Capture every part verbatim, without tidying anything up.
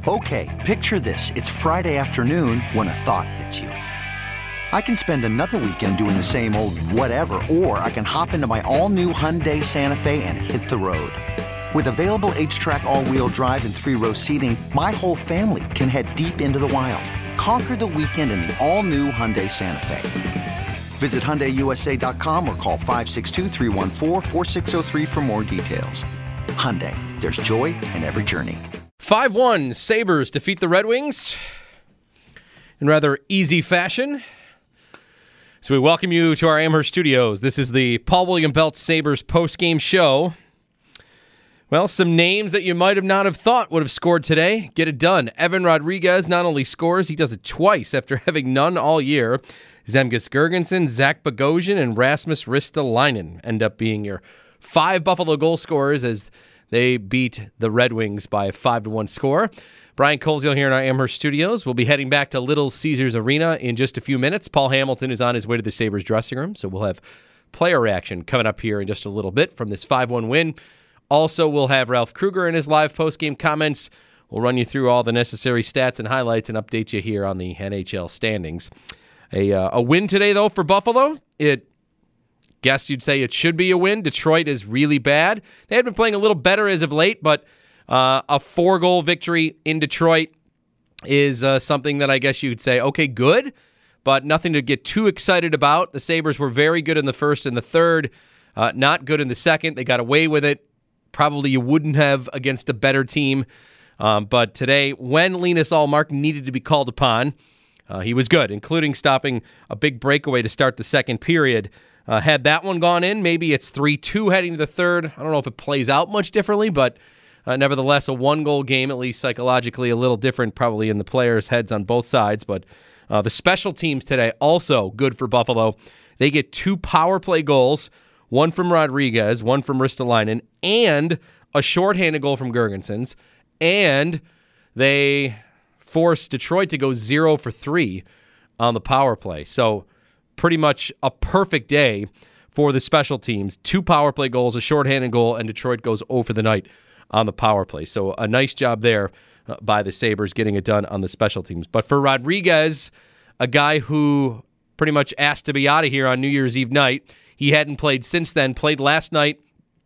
Okay, picture this. It's Friday afternoon when a thought hits you. I can spend another weekend doing the same old whatever, or I can hop into my all-new Hyundai Santa Fe and hit the road. With available H-Track all-wheel drive and three-row seating, my whole family can head deep into the wild. Conquer the weekend in the all-new Hyundai Santa Fe. Visit Hyundai U S A dot com or call five six two, three one four, four six zero three for more details. Hyundai, there's joy in every journey. five one, Sabres defeat the Red Wings in rather easy fashion. So we welcome you to our Amherst studios. This is the Paul William Belt Sabres post-game show. Well, some names that you might have not have thought would have scored today. Get it done. Evan Rodriguez not only scores, he does it twice after having none all year. Zemgus Girgensson, Zach Bogosian, and Rasmus Ristolainen end up being your five Buffalo goal scorers as they beat the Red Wings by a five to one score. Brian Koziel here in our Amherst studios. We'll be heading back to Little Caesars Arena in just a few minutes. Paul Hamilton is on his way to the Sabres dressing room, so we'll have player reaction coming up here in just a little bit from this five one win. Also, we'll have Ralph Kruger in his live postgame comments. We'll run you through all the necessary stats and highlights and update you here on the N H L standings. A, uh, a win today, though, for Buffalo. It guess you'd say it should be a win. Detroit is really bad. They had been playing a little better as of late, but uh, a four-goal victory in Detroit is uh, something that I guess you'd say, okay, good, but nothing to get too excited about. The Sabres were very good in the first and the third, uh, not good in the second. They got away with it. Probably you wouldn't have against a better team. Um, but today, when Linus Ullmark needed to be called upon, uh, he was good, including stopping a big breakaway to start the second period. Uh, had that one gone in, maybe it's three two heading to the third. I don't know if it plays out much differently, but uh, nevertheless, a one-goal game, at least psychologically, a little different probably in the players' heads on both sides. But uh, the special teams today, also good for Buffalo. They get two power play goals, one from Rodriguez, one from Ristolainen, and a shorthanded goal from Girgensons, and they forced Detroit to go zero for three on the power play. So pretty much a perfect day for the special teams. Two power play goals, a shorthanded goal, and Detroit goes zero for the night on the power play. So a nice job there uh, by the Sabres getting it done on the special teams. But for Rodriguez, a guy who pretty much asked to be out of here on New Year's Eve night, he hadn't played since then, played last night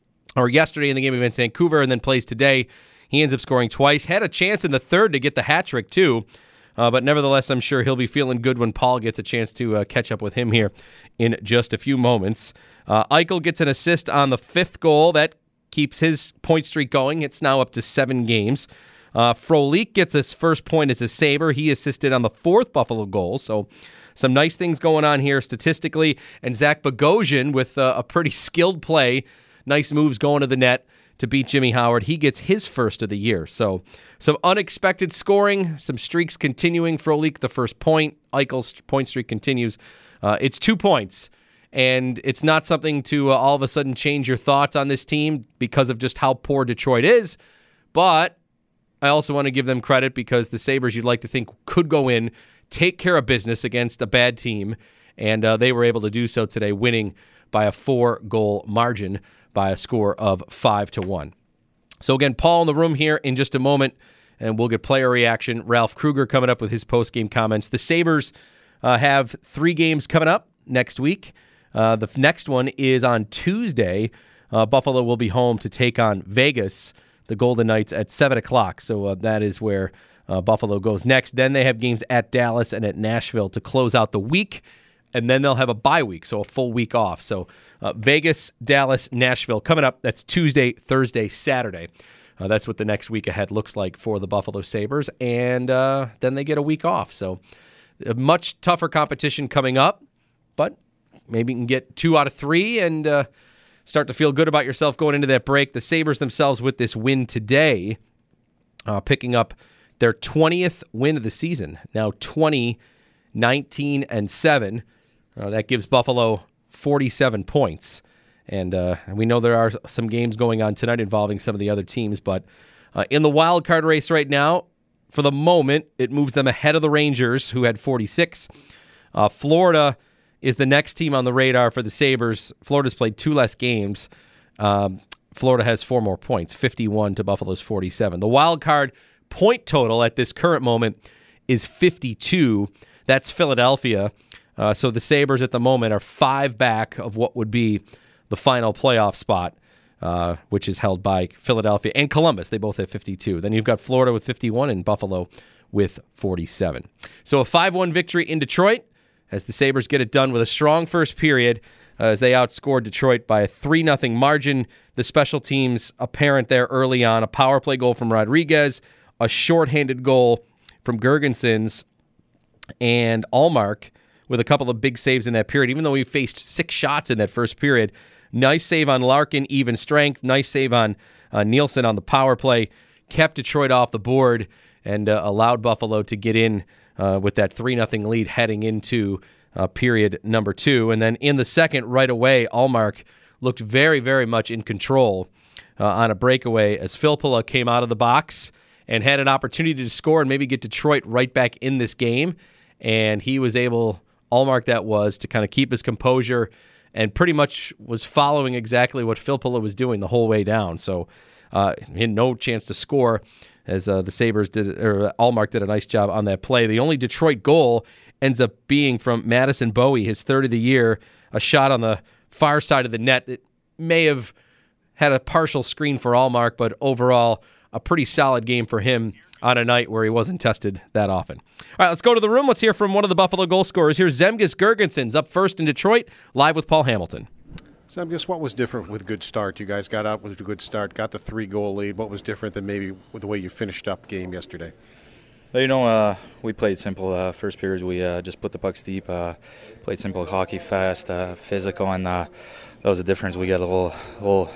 or yesterday in the game against Vancouver, and then plays today. He ends up scoring twice. Had a chance in the third to get the hat trick, too. Uh, but nevertheless, I'm sure he'll be feeling good when Paul gets a chance to uh, catch up with him here in just a few moments. Uh, Eichel gets an assist on the fifth goal. That keeps his point streak going. It's now up to seven games. Uh, Frolik gets his first point as a Sabre. He assisted on the fourth Buffalo goal. So some nice things going on here statistically. And Zach Bogosian with uh, a pretty skilled play. Nice moves going to the net to beat Jimmy Howard. He gets his first of the year. So some unexpected scoring, some streaks continuing. Frolik, the first point. Eichel's point streak continues. Uh, it's two points, and it's not something to uh, all of a sudden change your thoughts on this team because of just how poor Detroit is. But I also want to give them credit because the Sabres, you'd like to think, could go in, take care of business against a bad team, and uh, they were able to do so today, winning by a four-goal margin by a score of five to one. So again, Paul in the room here in just a moment, and we'll get player reaction. Ralph Kruger coming up with his post-game comments. The Sabres uh, have three games coming up next week. Uh, the next one is on Tuesday. Uh, Buffalo will be home to take on Vegas, the Golden Knights, at seven o'clock. So uh, that is where uh, Buffalo goes next. Then they have games at Dallas and at Nashville to close out the week. And then they'll have a bye week, so a full week off. So uh, Vegas, Dallas, Nashville coming up. That's Tuesday, Thursday, Saturday. Uh, that's what the next week ahead looks like for the Buffalo Sabres. And uh, then they get a week off. So a much tougher competition coming up. But maybe you can get two out of three and uh, start to feel good about yourself going into that break. The Sabres themselves with this win today, uh, picking up their twentieth win of the season. Now twenty, nineteen, and seven. Uh, that gives Buffalo forty-seven points. And uh, we know there are some games going on tonight involving some of the other teams, but uh, in the wild card race right now, for the moment, it moves them ahead of the Rangers, who had forty-six. Uh, Florida is the next team on the radar for the Sabres. Florida's played two less games. Um, Florida has four more points, fifty-one to Buffalo's forty-seven. The wild card point total at this current moment is fifty-two. That's Philadelphia. Uh, so the Sabres at the moment are five back of what would be the final playoff spot, uh, which is held by Philadelphia and Columbus. They both have fifty-two. Then you've got Florida with fifty-one and Buffalo with forty-seven. So a five one victory in Detroit as the Sabres get it done with a strong first period uh, as they outscored Detroit by a three nothing margin. The special teams apparent there early on. A power play goal from Rodriguez, a shorthanded goal from Girgensons, and Allmark with a couple of big saves in that period, even though he faced six shots in that first period. Nice save on Larkin, even strength. Nice save on uh, Nielsen on the power play. Kept Detroit off the board and uh, allowed Buffalo to get in uh, with that three nothing lead heading into uh, period number two. And then in the second, right away, Allmark looked very, very much in control uh, on a breakaway as Filppula came out of the box and had an opportunity to score and maybe get Detroit right back in this game. And he was able, Allmark that was, to kind of keep his composure and pretty much was following exactly what Filppula was doing the whole way down. So uh, he had no chance to score as uh, the Sabres did, or Allmark did a nice job on that play. The only Detroit goal ends up being from Madison Bowie, his third of the year, a shot on the far side of the net that may have had a partial screen for Allmark, but overall a pretty solid game for him on a night where he wasn't tested that often. All right, let's go to the room. Let's hear from one of the Buffalo goal scorers. Here's Zemgus Girgensons up first in Detroit, live with Paul Hamilton. Zemgus, what was different with good start? You guys got out with a good start, got the three-goal lead. What was different than maybe with the way you finished up game yesterday? Well, you know, uh, we played simple. Uh, first period, we uh, just put the pucks deep, uh, played simple hockey, fast, uh, physical, and uh, that was the difference. We got a little, a little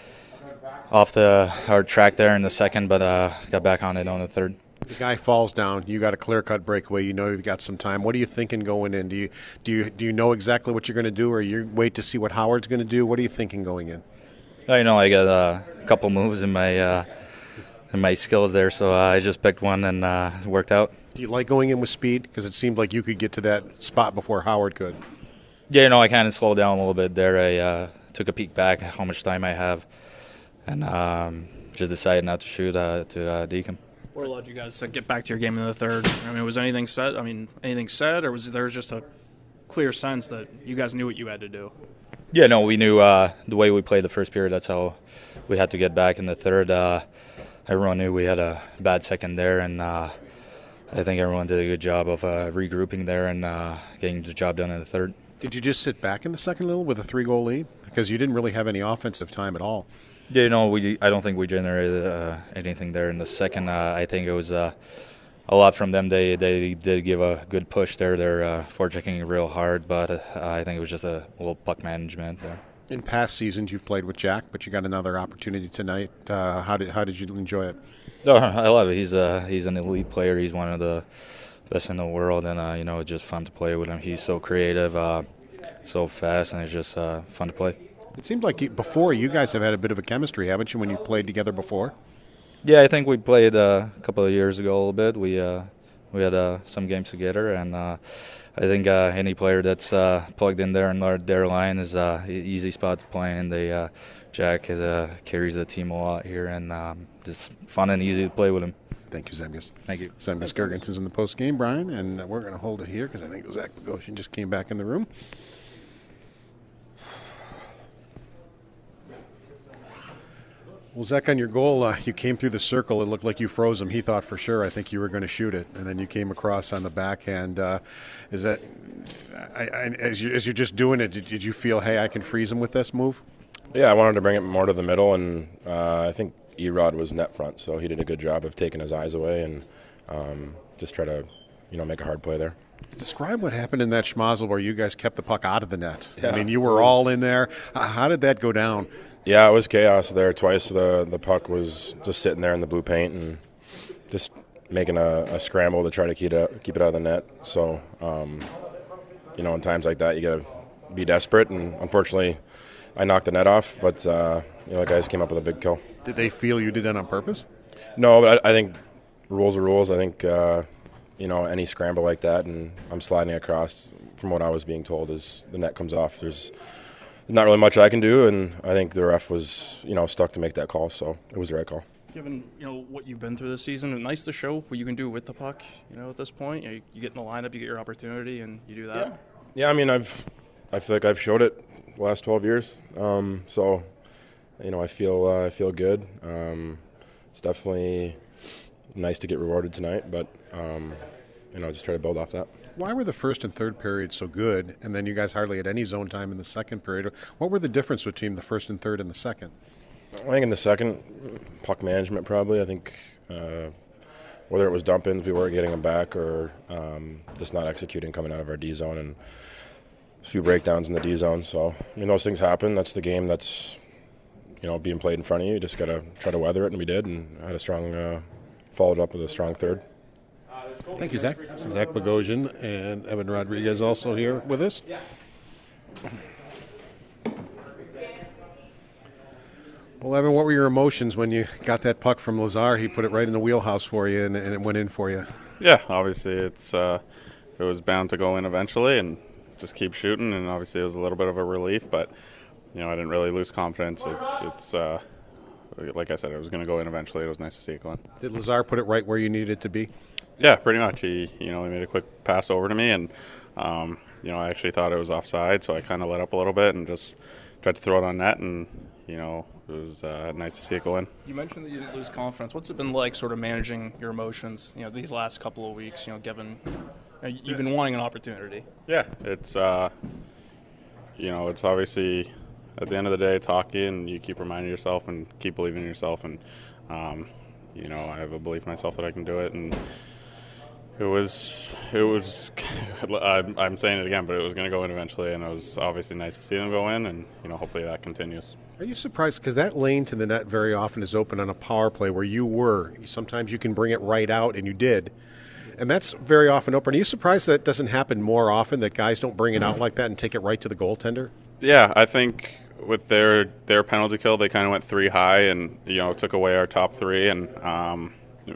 off the hard track there in the second, but uh, got back on it on the third. The guy falls down. You got a clear-cut breakaway. You know you've got some time. What are you thinking going in? Do you do you do you know exactly what you're going to do, or you wait to see what Howard's going to do? What are you thinking going in? Oh, you know, I got uh, a couple moves in my uh, in my skills there, so uh, I just picked one and uh, it worked out. Do you like going in with speed? Because it seemed like you could get to that spot before Howard could. Yeah, you know, I kind of slowed down a little bit there. I uh, took a peek back at how much time I have, and um, just decided not to shoot uh, to uh, Deacon. What allowed you guys to get back to your game in the third? I mean, was anything said? I mean, anything said, or was there just a clear sense that you guys knew what you had to do? Yeah, no, we knew uh, the way we played the first period. That's how we had to get back in the third. Uh, everyone knew we had a bad second there, and uh, I think everyone did a good job of uh, regrouping there and uh, getting the job done in the third. Did you just sit back in the second little with a three-goal lead? Because you didn't really have any offensive time at all. Yeah, no, we. I don't think we generated uh, anything there in the second. Uh, I think it was uh, a lot from them. They they did give a good push there. They're uh, forechecking real hard, but uh, I think it was just a little puck management there. In past seasons, you've played with Jack, but you got another opportunity tonight. Uh, how did how did you enjoy it? Oh, I love it. He's a he's an elite player. He's one of the best in the world, and uh, you know, it's just fun to play with him. He's so creative, uh, so fast, and it's just uh, fun to play. It seemed like you, before you guys have had a bit of a chemistry, haven't you, when you've played together before? Yeah, I think we played uh, a couple of years ago a little bit. We uh, we had uh, some games together, and uh, I think uh, any player that's uh, plugged in there in their line is uh, an easy spot to play in. They, uh, Jack is, uh, carries the team a lot here, and um, just fun and easy to play with him. Thank you, Zemgus. Thank you. Zemgus Girgensons in the post game, Brian, and we're going to hold it here because I think Zach Bogosian just came back in the room. Well, Zach, on your goal, uh, you came through the circle. It looked like you froze him. He thought for sure, I think you were going to shoot it, and then you came across on the backhand. Uh, is that, I, I, as, you, as you're just doing it, did, did you feel, hey, I can freeze him with this move? Yeah, I wanted to bring it more to the middle, and uh, I think Erod was net front, so he did a good job of taking his eyes away and um, just try to, you know, make a hard play there. Describe what happened in that schmozzle where you guys kept the puck out of the net. Yeah. I mean, you were all in there. How did that go down? Yeah, it was chaos there. Twice the the puck was just sitting there in the blue paint and just making a, a scramble to try to keep it keep it out of the net. So, um, you know, in times like that, you got to be desperate. And unfortunately, I knocked the net off. But uh, you know, the guys came up with a big kill. Did they feel you did that on purpose? No, but I, I think rules are rules. I think uh, you know, any scramble like that, and I'm sliding across. From what I was being told, is the net comes off. There's not really much I can do, and I think the ref was, you know, stuck to make that call, so it was the right call. Given you know what you've been through this season, it's nice to show what you can do with the puck. You know, at this point, you, know, you get in the lineup, you get your opportunity, and you do that. Yeah, yeah. I mean, I've, I feel like I've showed it the last twelve years. Um, so, you know, I feel, uh, I feel good. Um, it's definitely nice to get rewarded tonight, but um, you know, just try to build off that. Why were the first and third periods so good, and then you guys hardly had any zone time in the second period? What were the difference between the first and third and the second? I think in the second, puck management probably. I think uh, whether it was dump-ins, we weren't getting them back, or um, just not executing coming out of our D zone, and a few breakdowns in the D zone. So, I mean, those things happen. That's the game that's, you know, being played in front of you. You just got to try to weather it, and we did, and had a strong, uh, followed up with a strong third. Thank you, Zach. This is Zach Bogosian and Evan Rodriguez also here with us. Well, Evan, what were your emotions when you got that puck from Lazar? He put it right in the wheelhouse for you, and, and it went in for you. Yeah, obviously it's uh, it was bound to go in eventually, and just keep shooting. And obviously it was a little bit of a relief, but you know I didn't really lose confidence. It, it's uh, like I said, it was going to go in eventually. It was nice to see it go in. Did Lazar put it right where you needed it to be? Yeah, pretty much. He you know he made a quick pass over to me, and um, you know I actually thought it was offside, so I kind of let up a little bit and just tried to throw it on net, and you know. It was uh, nice to see it go in. You mentioned that you didn't lose confidence. What's it been like, sort of managing your emotions? You know, these last couple of weeks. You know, given you know, you've been wanting an opportunity. Yeah, it's uh, you know, it's obviously at the end of the day, it's hockey, and you keep reminding yourself and keep believing in yourself. And um, you know, I have a belief in myself that I can do it. And it was, it was. I'm, I'm saying it again, but it was going to go in eventually, and it was obviously nice to see them go in, and you know, hopefully that continues. Are you surprised? Because that lane to the net very often is open on a power play where you were. Sometimes you can bring it right out, and you did. And that's very often open. Are you surprised that doesn't happen more often, that guys don't bring it out like that and take it right to the goaltender? Yeah, I think with their their penalty kill, they kind of went three high and, you know, took away our top three. And um,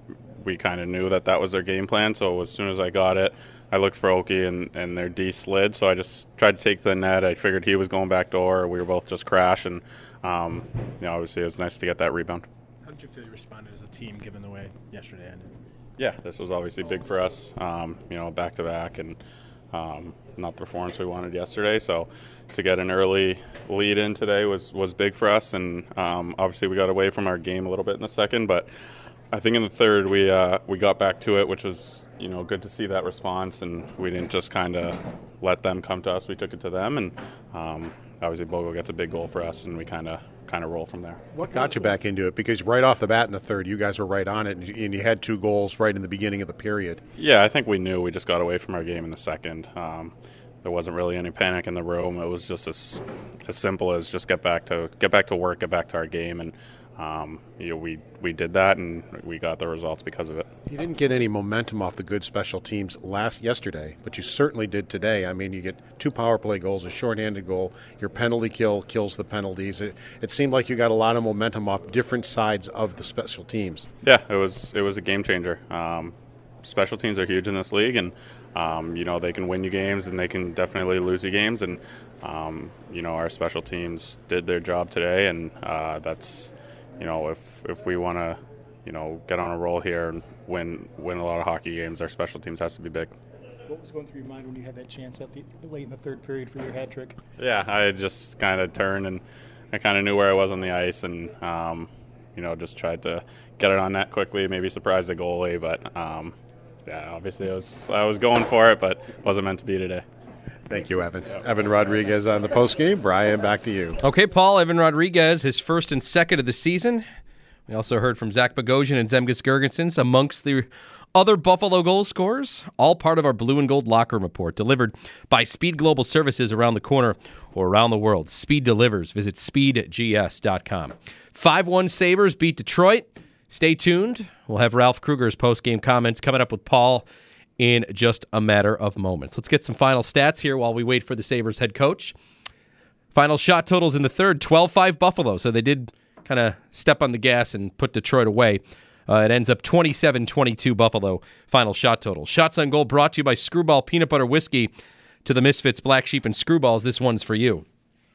we kind of knew that that was their game plan. So as soon as I got it, I looked for Oki, and, and their D slid. So I just tried to take the net. I figured he was going back door. We were both just crashing. Um, you know, obviously it was nice to get that rebound. How did you feel you responded as a team given the way yesterday ended? Yeah, this was obviously big for us, um, you know, back-to-back, and um, not the performance we wanted yesterday. So to get an early lead in today was, was big for us, and um, obviously we got away from our game a little bit in the second, but I think in the third we uh, we got back to it, which was, you know, good to see that response, and we didn't just kind of let them come to us. We took it to them, and um, obviously Bogo gets a big goal for us, and we kind of kind of roll from there. What got you back into it? Because right off the bat in the third, you guys were right on it, and you had two goals right in the beginning of the period. Yeah, I think we knew. We just got away from our game in the second. Um, there wasn't really any panic in the room. It was just as as simple as just get back to get back to work, get back to our game, and um, you know, we we did that, and we got the results because of it. You didn't get any momentum off the good special teams last yesterday, but you certainly did today. I mean, you get two power play goals, a shorthanded goal, your penalty kill kills the penalties. It, it seemed like you got a lot of momentum off different sides of the special teams. Yeah, it was it was a game changer. Um, special teams are huge in this league, and um, you know they can win you games, and they can definitely lose you games. And um, you know our special teams did their job today, and uh, that's you know if if we want to you know get on a roll here and win win a lot of hockey games, our special teams has to be big. What was going through your mind when you had that chance at the late in the third period for your hat trick? Yeah, I just kind of turned, and I kind of knew where I was on the ice, and um, you know just tried to get it on net quickly, maybe surprise the goalie, but um, yeah, obviously I was I was going for it, but wasn't meant to be today. Thank you, Evan. Yep. Evan Rodriguez on the postgame. Brian, back to you. Okay, Paul, Evan Rodriguez, his first and second of the season. We also heard from Zach Bogosian and Zemgus Girgensons amongst the other Buffalo goal scorers, all part of our Blue and Gold Locker Room Report, delivered by Speed Global Services around the corner or around the world. Speed delivers. Visit speed g s dot com. five one Sabres beat Detroit. Stay tuned. We'll have Ralph Kruger's post-game comments coming up with Paul in just a matter of moments. Let's get some final stats here while we wait for the Sabres head coach. Final shot totals in the third, twelve five Buffalo. So they did kind of step on the gas and put Detroit away. Uh, it ends up twenty-seven twenty-two Buffalo final shot total. Shots on goal brought to you by Screwball Peanut Butter Whiskey. To the Misfits, Black Sheep, and Screwballs, this one's for you.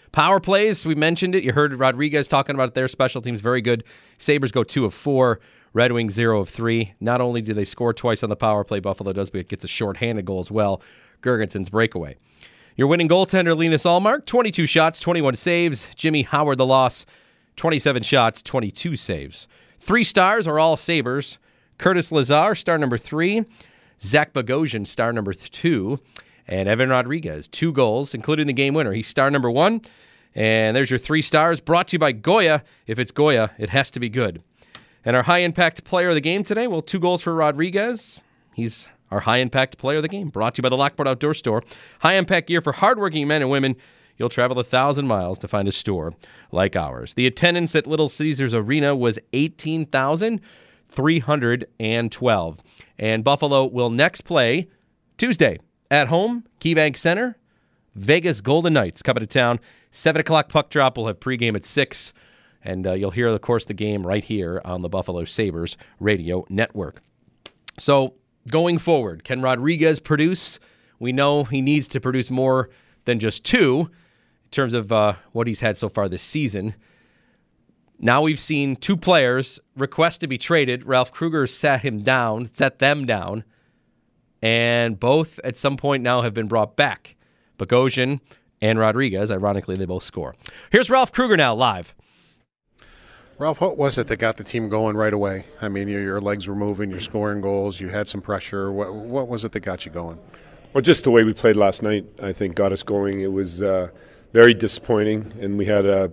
Power plays, we mentioned it. You heard Rodriguez talking about it there. Special teams, very good. Sabres go two of four. Red Wings zero of three. Not only do they score twice on the power play, Buffalo does, but it gets a shorthanded goal as well. Gergensen's breakaway. Your winning goaltender, Linus Ullmark, twenty-two shots, twenty-one saves. Jimmy Howard, the loss, twenty-seven shots, twenty-two saves. Three stars are all Sabres. Curtis Lazar, star number three. Zach Bogosian, star number two. And Evan Rodriguez, two goals, including the game winner. He's star number one. And there's your three stars, brought to you by Goya. If it's Goya, it has to be good. And our high-impact player of the game today, well, two goals for Rodriguez. He's our high-impact player of the game, brought to you by the Lockport Outdoor Store. High-impact gear for hardworking men and women. You'll travel a thousand miles to find a store like ours. The attendance at Little Caesars Arena was eighteen thousand three hundred twelve. And Buffalo will next play Tuesday at home, KeyBank Center. Vegas Golden Knights coming to town. seven o'clock puck drop. We'll have pregame at six. And uh, you'll hear, of course, the game right here on the Buffalo Sabres radio network. So, going forward, can Rodriguez produce? We know he needs to produce more than just two in terms of uh, what he's had so far this season. Now we've seen two players request to be traded. Ralph Krueger sat him down, set them down, and both at some point now have been brought back. Bogosian and Rodriguez, ironically, they both score. Here's Ralph Krueger now live. Ralph, what was it that got the team going right away? I mean, your, your legs were moving, you're scoring goals, you had some pressure. What, what was it that got you going? Well, just the way we played last night, I think, got us going. It was uh, very disappointing, and we had a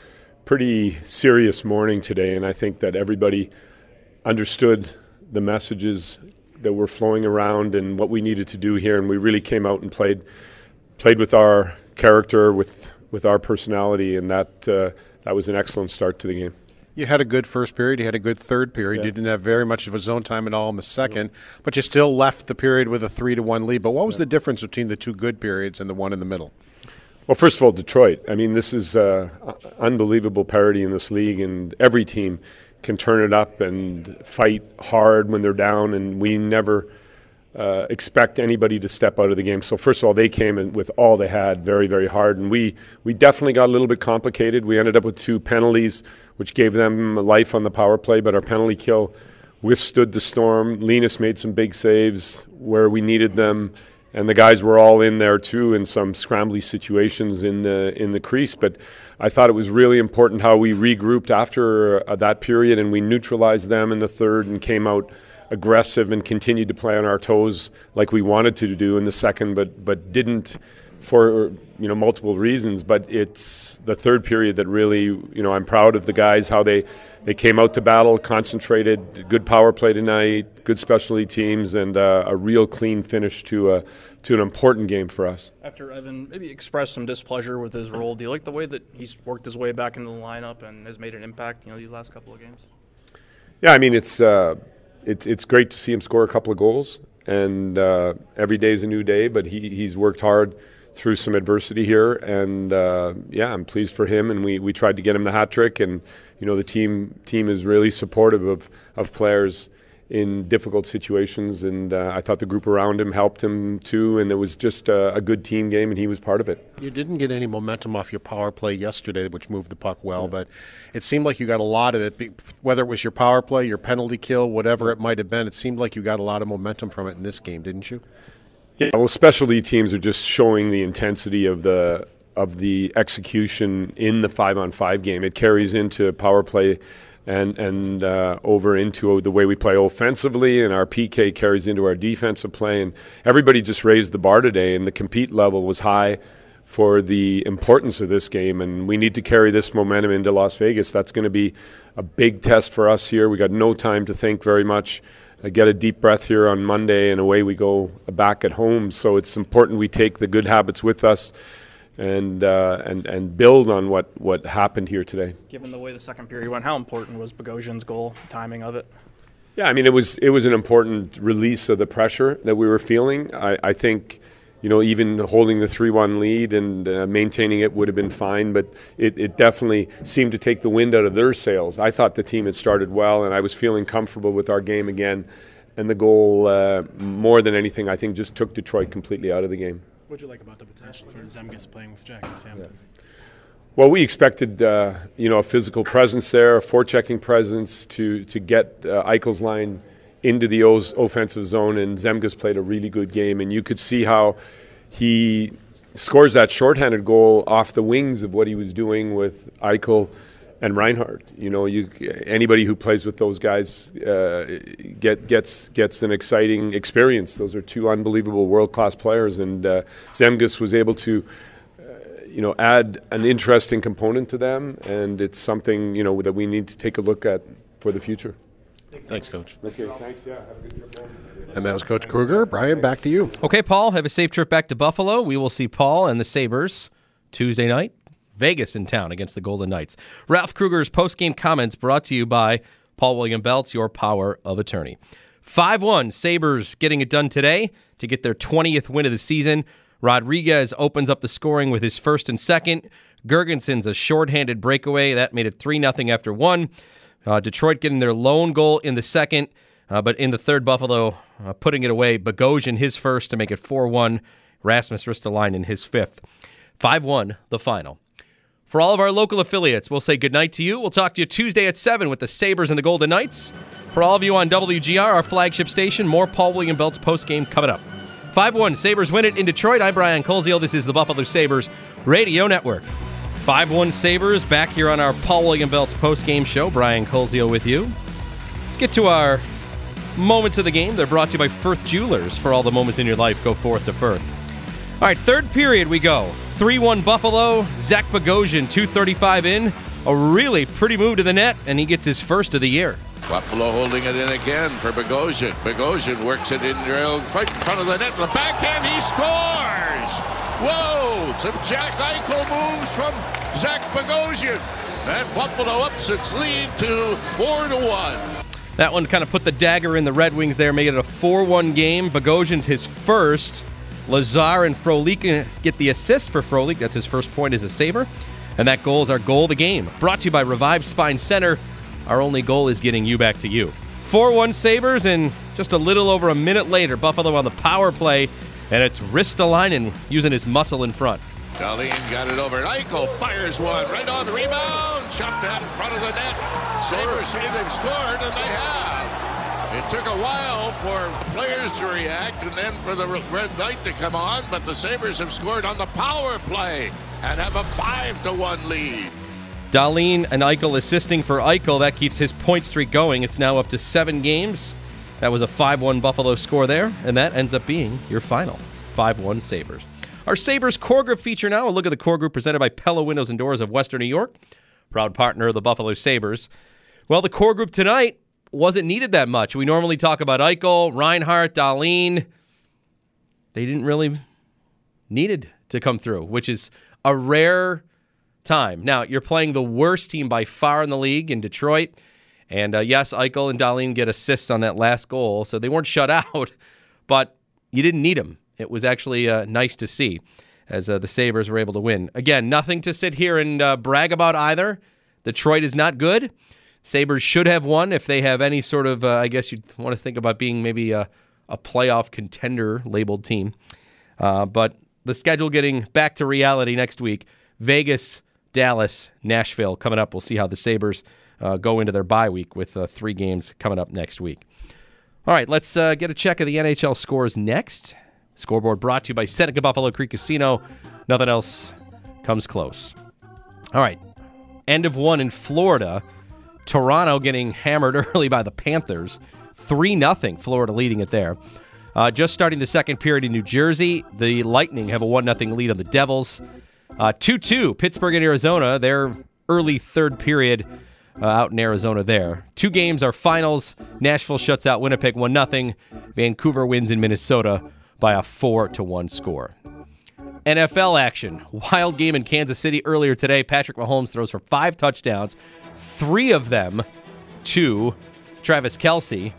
pretty serious morning today, and I think that everybody understood the messages that were flowing around and what we needed to do here, and we really came out and played played with our character, with, with our personality, and that uh, that was an excellent start to the game. You had a good first period. You had a good third period. Yeah. You didn't have very much of a zone time at all in the second, yeah. but you still left the period with a three to one lead. But what was yeah. the difference between the two good periods and the one in the middle? Well, first of all, Detroit. I mean, this is uh, unbelievable parity in this league, and every team can turn it up and fight hard when they're down, and we never uh, expect anybody to step out of the game. So first of all, they came in with all they had, very, very hard, and we, we definitely got a little bit complicated. We ended up with two penalties, which gave them life on the power play, but our penalty kill withstood the storm. Linus made some big saves where we needed them, and the guys were all in there too in some scrambly situations in the in the crease. But I thought it was really important how we regrouped after uh, that period, and we neutralized them in the third and came out aggressive and continued to play on our toes like we wanted to do in the second, but but didn't for you know multiple reasons. But it's the third period that really, you know, I'm proud of the guys, how they they came out to battle, concentrated, good power play tonight, good specialty teams, and uh, a real clean finish to a to an important game for us. After Evan maybe expressed some displeasure with his role, do you like the way that he's worked his way back into the lineup and has made an impact, you know, these last couple of games? Yeah, I mean, it's uh, it's it's great to see him score a couple of goals, and uh, every day is a new day. But he he's worked hard through some adversity here, and uh, yeah, I'm pleased for him. And we, we tried to get him the hat trick, and you know the team team is really supportive of of players in difficult situations, and uh, I thought the group around him helped him too, and it was just a, a good team game, and he was part of it. You didn't get any momentum off your power play yesterday, which moved the puck well, yeah. but it seemed like you got a lot of it, whether it was your power play, your penalty kill, whatever it might have been. It seemed like you got a lot of momentum from it in this game, didn't you? Yeah, well, specialty teams are just showing the intensity of the of the execution in the five-on-five game. It carries into power play and and uh, over into the way we play offensively, and our P K carries into our defensive play. And everybody just raised the bar today, and the compete level was high for the importance of this game. And we need to carry this momentum into Las Vegas. That's going to be a big test for us here. We got no time to think very much. I get a deep breath here on Monday, and away we go back at home. So it's important we take the good habits with us and uh, and and build on what, what happened here today. Given the way the second period went, how important was Bogosian's goal, timing of it? Yeah, I mean, it was it was an important release of the pressure that we were feeling. I, I think, you know, even holding the three one lead and uh, maintaining it would have been fine, but it, it definitely seemed to take the wind out of their sails. I thought the team had started well, and I was feeling comfortable with our game again. And the goal, uh, more than anything, I think just took Detroit completely out of the game. What do you like about the potential for Zemgus playing with Jack and Sam? Yeah. Well, we expected, uh, you know, a physical presence there, a forechecking presence to to get uh, Eichel's line into the O's offensive zone, and Zemgus played a really good game, and you could see how he scores that shorthanded goal off the wings of what he was doing with Eichel and Reinhart. You know, you anybody who plays with those guys uh, get gets gets an exciting experience. Those are two unbelievable world-class players, and uh, Zemgus was able to you know, add an interesting component to them, and it's something, you know, that we need to take a look at for the future. Thanks, Coach. Okay, thanks. Yeah, have a good trip home. And that was Coach Kruger. Brian, back to you. Okay, Paul, have a safe trip back to Buffalo. We will see Paul and the Sabres Tuesday night. Vegas in town against the Golden Knights. Ralph Kruger's post-game comments brought to you by Paul William Belts, your power of attorney. five one, Sabres getting it done today to get their twentieth win of the season. Rodriguez opens up the scoring with his first and second. Gergensen's a shorthanded breakaway. That made it three nothing after one. Uh, Detroit getting their lone goal in the second, uh, but in the third, Buffalo uh, putting it away. Bogosian his first to make it four one. Rasmus Ristolainen his fifth. five one, the final. For all of our local affiliates, we'll say goodnight to you. We'll talk to you Tuesday at seven with the Sabres and the Golden Knights. For all of you on W G R, our flagship station, more Paul William Belts postgame coming up. five one, Sabres win it in Detroit. I'm Brian Koziel. This is the Buffalo Sabres Radio Network. five one Sabres back here on our Paul William Belts postgame show. Brian Koziel with you. Let's get to our moments of the game. They're brought to you by Firth Jewelers. For all the moments in your life, go forth to Firth. All right, third period we go. three one Buffalo. Zach Bogosian, two thirty-five in. A really pretty move to the net, and he gets his first of the year. Buffalo holding it in again for Bogosian. Bogosian works it in right in front of the net. The backhand, he scores! Whoa! Some Jack Eichel moves from Zach Bogosian. And Buffalo ups its lead to four to one. That one kind of put the dagger in the Red Wings there, made it a four one game. Bogosian's his first. Lazar and Frolik get the assist for Frolik. That's his first point as a Sabre. And that goal is our goal of the game. Brought to you by Revive Spine Center. Our only goal is getting you back to you. four one Sabres, and just a little over a minute later, Buffalo on the power play, and it's Ristolainen using his muscle in front. Dahlin got it over, and Eichel fires one right on the rebound, chopped out in front of the net. Sabres say they've scored, and they have. It took a while for players to react and then for the Red Knight to come on, but the Sabres have scored on the power play and have a five to one lead. Dahlin and Eichel assisting for Eichel. That keeps his point streak going. It's now up to seven games. That was a five one Buffalo score there, and that ends up being your final. five one Sabres. Our Sabres Core Group feature now. A look at the Core Group presented by Pella Windows and Doors of Western New York, proud partner of the Buffalo Sabres. Well, the Core Group tonight wasn't needed that much. We normally talk about Eichel, Reinhart, Dahlin. They didn't really needed to come through, which is a rare time. Now, you're playing the worst team by far in the league in Detroit. And uh, yes, Eichel and Dahlin get assists on that last goal, so they weren't shut out, but you didn't need them. It was actually uh, nice to see as uh, the Sabres were able to win. Again, nothing to sit here and uh, brag about either. Detroit is not good. Sabres should have won if they have any sort of, uh, I guess you'd want to think about being maybe a, a playoff contender labeled team. Uh, but the schedule getting back to reality next week. Vegas, Dallas, Nashville coming up. We'll see how the Sabres uh, go into their bye week with uh, three games coming up next week. All right, let's uh, get a check of the N H L scores next. Scoreboard brought to you by Seneca Buffalo Creek Casino. Nothing else comes close. All right, end of one in Florida. Toronto getting hammered early by the Panthers. three nothing, Florida leading it there. Uh, just starting the second period in New Jersey, the Lightning have a one nothing lead on the Devils. Uh, two two, Pittsburgh and Arizona, their early third period uh, out in Arizona there. Two games are finals. Nashville shuts out Winnipeg one nothing. Vancouver wins in Minnesota by a four to one score. N F L action. Wild game in Kansas City earlier today. Patrick Mahomes throws for five touchdowns, three of them to Travis Kelce.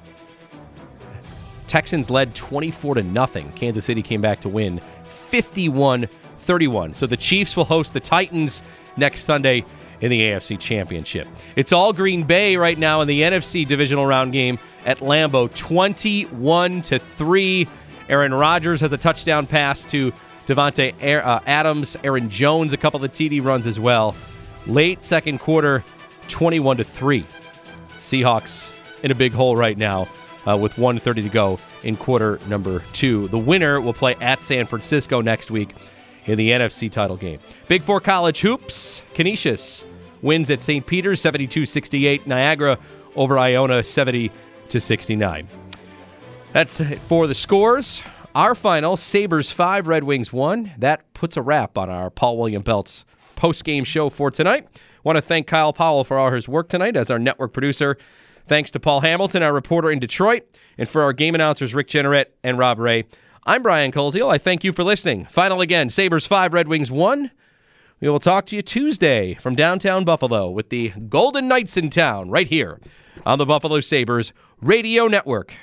Texans led twenty-four to nothing. Kansas City came back to win fifty-one thirty-one. So the Chiefs will host the Titans next Sunday in the A F C Championship. It's all Green Bay right now in the N F C divisional round game at Lambeau, twenty-one to three. Aaron Rodgers has a touchdown pass to Devontae uh, Adams, Aaron Jones, a couple of T D runs as well. Late second quarter, twenty-one to three. Seahawks in a big hole right now uh, with one thirty to go in quarter number two. The winner will play at San Francisco next week in the N F C title game. Big Four college hoops. Canisius wins at Saint Peter's seventy-two sixty-eight. Niagara over Iona seventy to sixty-nine. That's it for the scores. Our final, Sabres five, Red Wings one. That puts a wrap on our Paul William Belts post-game show for tonight. Want to thank Kyle Powell for all his work tonight as our network producer. Thanks to Paul Hamilton, our reporter in Detroit, and for our game announcers Rick Jenneret and Rob Ray. I'm Brian Koziel. I thank you for listening. Final again, Sabres five, Red Wings one. We will talk to you Tuesday from downtown Buffalo with the Golden Knights in town right here on the Buffalo Sabres Radio Network.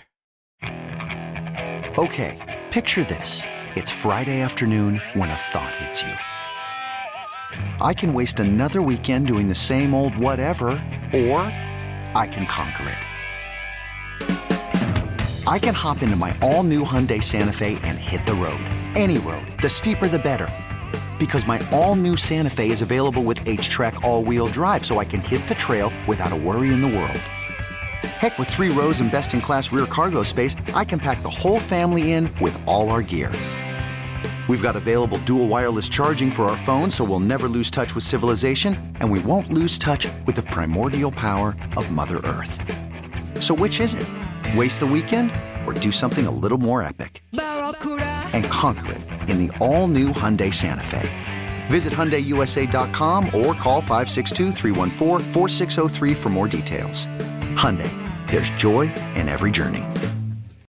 Okay, picture this. It's Friday afternoon when a thought hits you. I can waste another weekend doing the same old whatever, or I can conquer it. I can hop into my all-new Hyundai Santa Fe and hit the road. Any road. The steeper the better. Because my all-new Santa Fe is available with H-Track all-wheel drive, so I can hit the trail without a worry in the world. Heck, with three rows and best-in-class rear cargo space, I can pack the whole family in with all our gear. We've got available dual wireless charging for our phones, so we'll never lose touch with civilization, and we won't lose touch with the primordial power of Mother Earth. So which is it? Waste the weekend or do something a little more epic? And conquer it in the all-new Hyundai Santa Fe. Visit Hyundai U S A dot com or call five six two, three one four, four six zero three for more details. Hyundai, there's joy in every journey.